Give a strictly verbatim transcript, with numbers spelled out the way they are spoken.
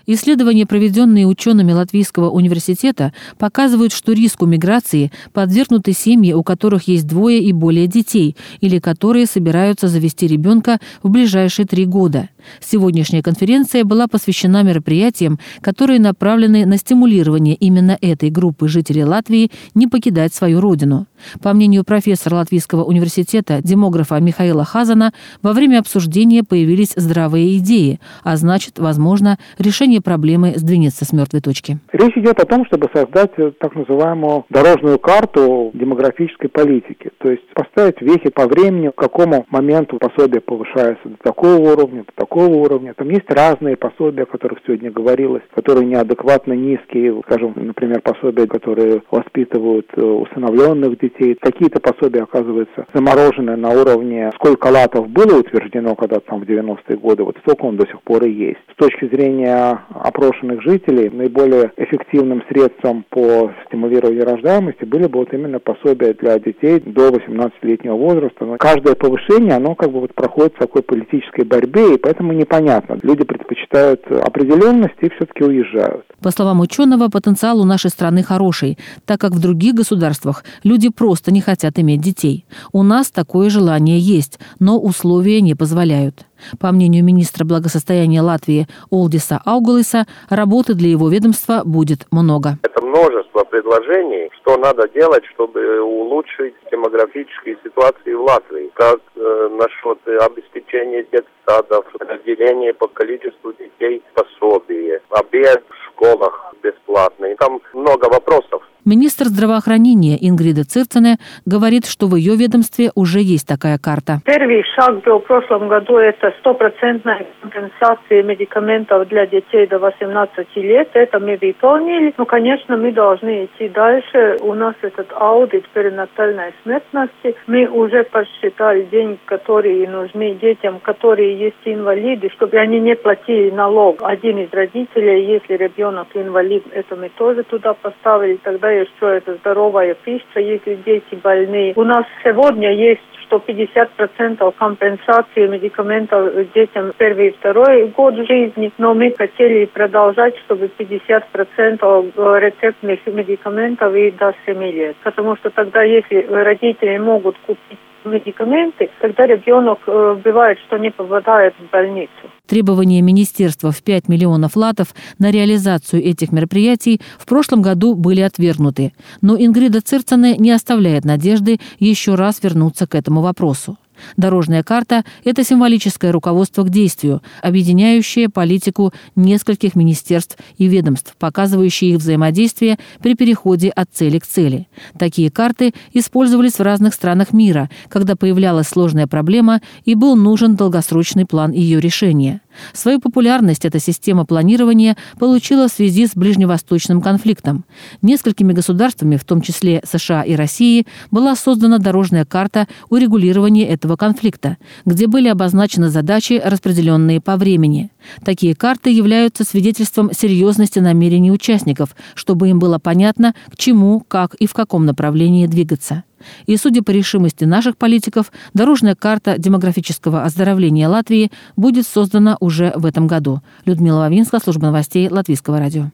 Исследования, проведенные учеными Латвийского университета, показывают, что риску миграции подвергнуты семьи, у которых есть двое и более детей, или которые собираются завести ребенка в ближайшие три года. Сегодняшняя конференция была посвящена мероприятиям, которые направлены на стимулирование именно этой группы жителей Латвии не покидать свою родину. По мнению профессора Латвийского университета, демографа Михаила Хазана, во время обсуждения появились здравые идеи, а значит, возможно, решение проблемы сдвинется с мертвой точки. Речь идет о том, чтобы создать так называемую дорожную карту демографической политики, то есть поставить вехи по времени, к какому моменту пособие повышается до такого уровня, до такого уровня. Там есть разные пособия, о которых сегодня говорилось, которые неадекватно низкие, скажем, например, пособия, которые воспитывают усыновленных детей. Какие-то пособия, оказываются, заморожены на уровне, сколько латов было утверждено когда-то там в девяностые годы, вот столько он до сих пор и есть. С точки зрения опрошенных жителей, наиболее эффективным средством по стимулированию рождаемости были бы вот именно пособия для детей до восемнадцатилетнего возраста. Но каждое повышение, оно как бы вот проходит в такой политической борьбе, и поэтому непонятно. Люди предпочитают определенность и все-таки уезжают. По словам ученого, потенциал у нашей страны хороший, так как в других государствах люди просто не хотят иметь детей. У нас такое желание есть, но условия не позволяют. По мнению министра благосостояния Латвии Олдиса Аугулиса, работы для его ведомства будет много. Это множество предложений, что надо делать, чтобы улучшить демографические ситуации в Латвии. Как э, насчет обеспечения детсадов, разделения по количеству детей, пособия, обед в школах бесплатный. Там много вопросов. Министр здравоохранения Ингрида Цирцене говорит, что в ее ведомстве уже есть такая карта. Первый шаг был в прошлом году, это стопроцентная компенсация медикаментов для детей до восемнадцати лет. Это мы выполнили. Но, конечно, мы должны идти дальше. У нас этот аудит перинатальной смертности. Мы уже подсчитали деньги, которые нужны детям, которые есть инвалиды, чтобы они не платили налог. Один из родителей, если ребенок инвалид, это мы тоже туда поставили. Тогда что это здоровая пища, если дети больные. У нас сегодня есть что пятьдесят процентов компенсации медикаментов детям первый и второй год жизни, но мы хотели продолжать, чтобы пятьдесят процентов рецептных медикаментов и до семи лет. Потому что тогда, если родители могут купить медикаменты, тогда ребенок э, бывает, что не попадает в больницу. Требования министерства в пять миллионов латов на реализацию этих мероприятий в прошлом году были отвергнуты. Но Ингрида Цирцене не оставляет надежды еще раз вернуться к этому вопросу. Дорожная карта – это символическое руководство к действию, объединяющее политику нескольких министерств и ведомств, показывающее их взаимодействие при переходе от цели к цели. Такие карты использовались в разных странах мира, когда появлялась сложная проблема и был нужен долгосрочный план ее решения. Свою популярность эта система планирования получила в связи с ближневосточным конфликтом. Несколькими государствами, в том числе США и Россией, была создана дорожная карта урегулирования этого конфликта, где были обозначены задачи, распределенные по времени. Такие карты являются свидетельством серьезности намерений участников, чтобы им было понятно, к чему, как и в каком направлении двигаться. И, судя по решимости наших политиков, дорожная карта демографического оздоровления Латвии будет создана уже в этом году. Людмила Вавинска, служба новостей Латвийского радио.